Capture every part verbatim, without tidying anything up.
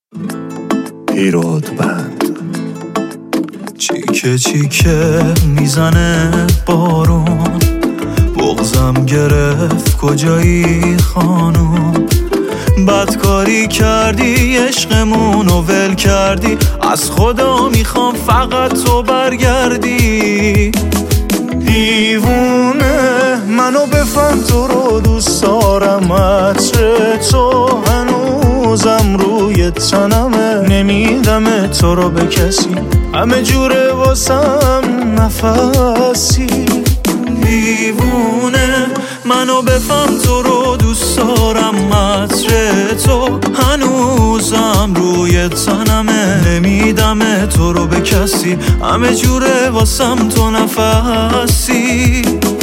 ایراد بند چیکه چیکه میزنه بارون، بغزم گرفت کجایی خانوم. بدکاری کردی عشقمونو ول کردی، از خدا میخوام فقط تو برگردی. دیوونه منو بفهم، تو رو دوست دارم، عطر تو هنوزم روی تنمه. نمیدم تو رو به کسی، همه جوره واسم نفسی. دیوونه منو بفهم، تو رو دوست دارم، عطر تو هنوزم روی تنمه. نمیدم تو رو به کسی، همه جوره واسم تو نفسی.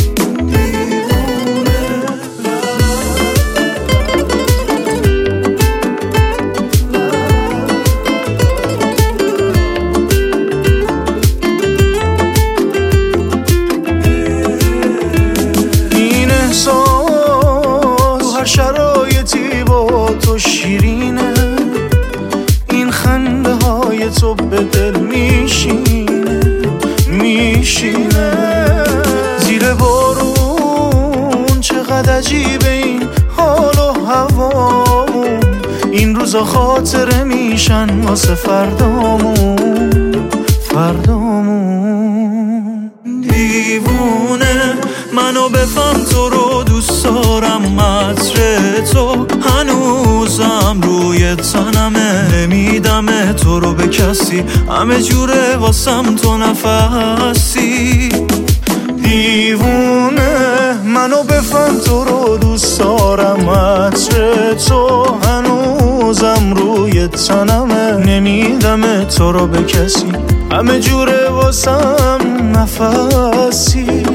شرایطی با تو شیرینه، این خنده های تو به دل میشینه میشینه. زیر بارون چقدر عجیبه این حال و هوامون، این روزا خاطره میشن واسه فردامون فردامون. دیوونه منو بفهم، تو رو دوست دارم، عطر تو هنوزم روی تنمه. نمیدم تو رو به کسی، همه جوره واسم تو نفسی. دیوونه منو بفهم، تو رو دوست دارم، عطر تو هنوزم روی تنمه. نمیدم تو رو به کسی، همه جوره واسم نفسی.